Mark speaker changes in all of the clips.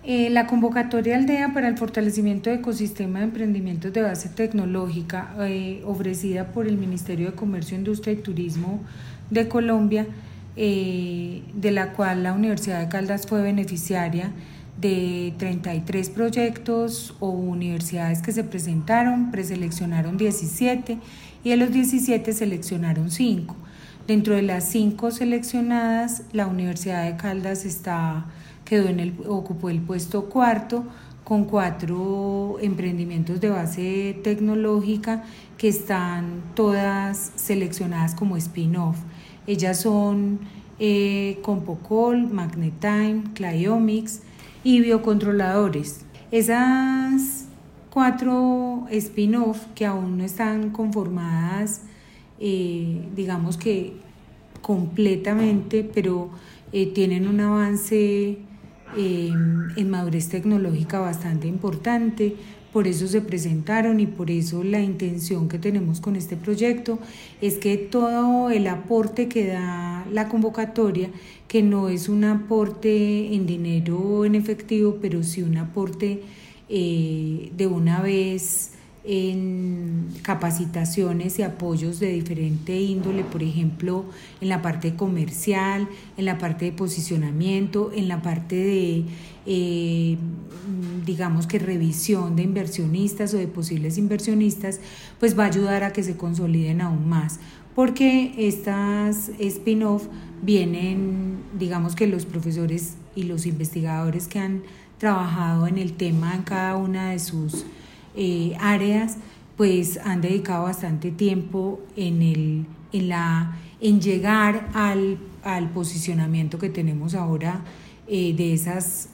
Speaker 1: La convocatoria Aldea para el fortalecimiento de ecosistema de emprendimientos de base tecnológica, ofrecida por el Ministerio de Comercio, Industria y Turismo de Colombia, de la cual la Universidad de Caldas fue beneficiaria de 33 proyectos o universidades que se presentaron, preseleccionaron 17 y de los 17 seleccionaron 5. Dentro de las 5 seleccionadas, la Universidad de Caldas ocupó el puesto cuarto con 4 emprendimientos de base tecnológica que están todas seleccionadas como spin-off. Ellas son Compocol, Magnetime, Cliomics y biocontroladores. Esas 4 spin-off que aún no están conformadas, digamos que completamente, pero tienen un avance en madurez tecnológica bastante importante. Por eso se presentaron y por eso la intención que tenemos con este proyecto es que todo el aporte que da la convocatoria, que no es un aporte en dinero en efectivo, pero sí un aporte de una vez en capacitaciones y apoyos de diferente índole, por ejemplo, en la parte comercial, en la parte de posicionamiento, en la parte de, digamos que revisión de inversionistas o de posibles inversionistas, pues va a ayudar a que se consoliden aún más, porque estas spin-off vienen, digamos que los profesores y los investigadores que han trabajado en el tema en cada una de sus áreas, pues han dedicado bastante tiempo en llegar al posicionamiento que tenemos ahora de esas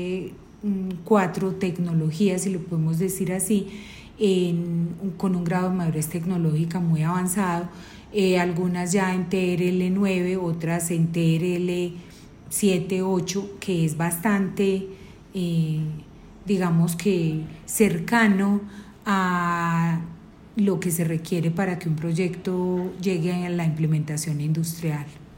Speaker 1: 4 tecnologías, si lo podemos decir así, con un grado de madurez tecnológica muy avanzado, algunas ya en TRL 9, otras en TRL 7, 8, que es bastante digamos que cercano a lo que se requiere para que un proyecto llegue a la implementación industrial.